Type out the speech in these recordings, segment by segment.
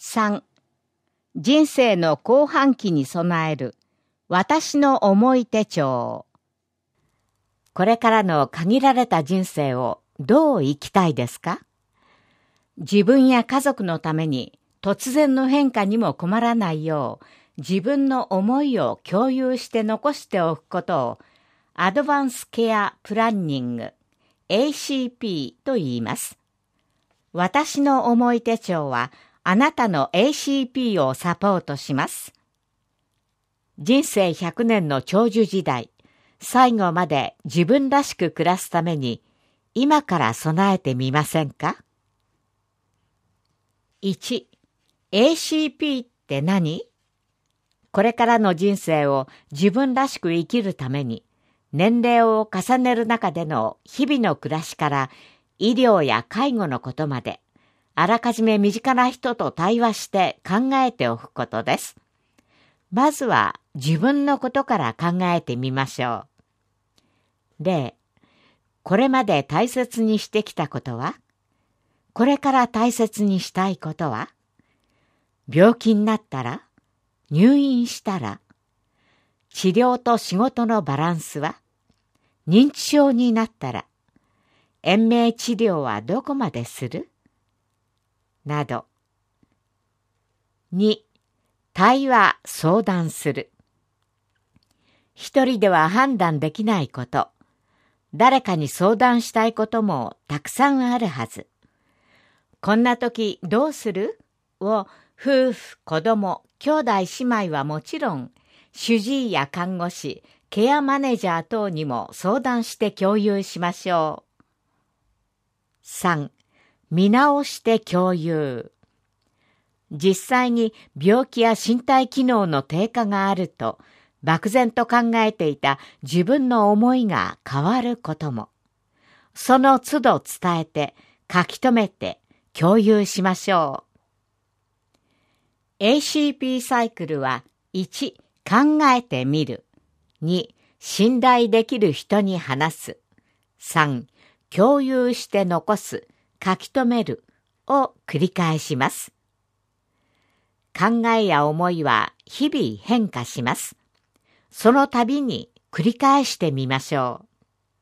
3、人生の後半期に備える私の思い手帳。これからの限られた人生をどう生きたいですか？自分や家族のために突然の変化にも困らないよう自分の思いを共有して残しておくことをアドバンスケアプランニング ACP と言います。私の思い手帳はあなたの ACP をサポートします。人生100年の長寿時代、最後まで自分らしく暮らすために今から備えてみませんか？ 1. ACP って何？これからの人生を自分らしく生きるために、年齢を重ねる中での日々の暮らしから医療や介護のことまで、あらかじめ身近な人と対話して考えておくことです。まずは自分のことから考えてみましょう。例、これまで大切にしてきたことは？これから大切にしたいことは？病気になったら？入院したら？治療と仕事のバランスは？認知症になったら？延命治療はどこまでする？など。2. 対話・相談する。一人では判断できないこと、誰かに相談したいこともたくさんあるはず。こんな時どうする？を夫婦、子供、兄弟姉妹はもちろん、主治医や看護師、ケアマネージャー等にも相談して共有しましょう。3. 見直して共有。実際に病気や身体機能の低下があると、漠然と考えていた自分の思いが変わることも。その都度伝えて、書き留めて共有しましょう。ACP サイクルは1、考えてみる。2、信頼できる人に話す。3、共有して残す、書き留めるを繰り返します。考えや思いは日々変化します。その度に繰り返してみましょう。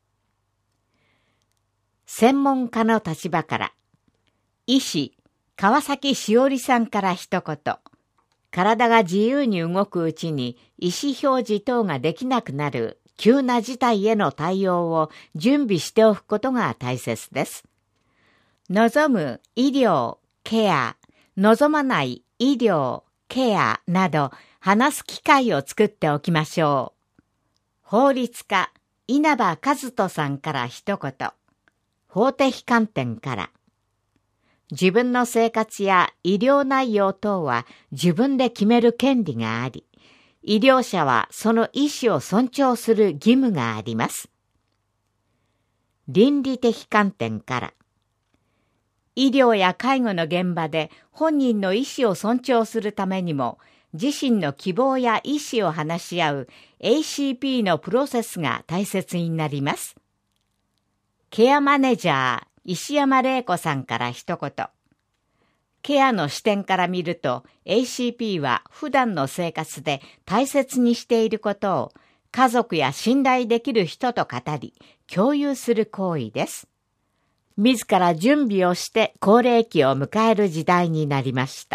専門家の立場から、医師、川崎しおりさんから一言。体が自由に動くうちに意思表示等ができなくなる急な事態への対応を準備しておくことが大切です。望む医療、ケア、望まない医療、ケアなど話す機会を作っておきましょう。法律家、稲葉和人さんから一言。法的観点から。自分の生活や医療内容等は自分で決める権利があり、医療者はその意思を尊重する義務があります。倫理的観点から。医療や介護の現場で本人の意思を尊重するためにも、自身の希望や意思を話し合う ACP のプロセスが大切になります。ケアマネージャー石山玲子さんから一言。ケアの視点から見ると ACP は普段の生活で大切にしていることを家族や信頼できる人と語り共有する行為です。自ら準備をして高齢期を迎える時代になりました。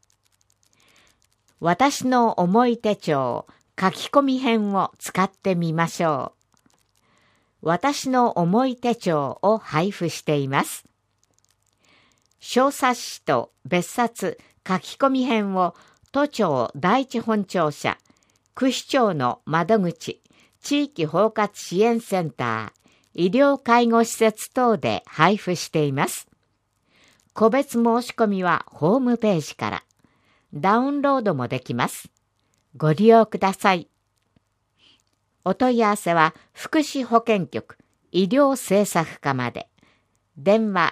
私の思い手帳書き込み編を使ってみましょう。私の思い手帳を配布しています。小冊子と別冊書き込み編を都庁第一本庁舎、区市町の窓口、地域包括支援センター、医療介護施設等で配布しています。個別申し込みはホームページから。ダウンロードもできます。ご利用ください。お問い合わせは福祉保健局医療政策課まで。電話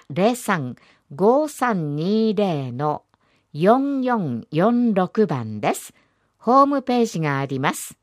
03-5320-4446番です。ホームページがあります。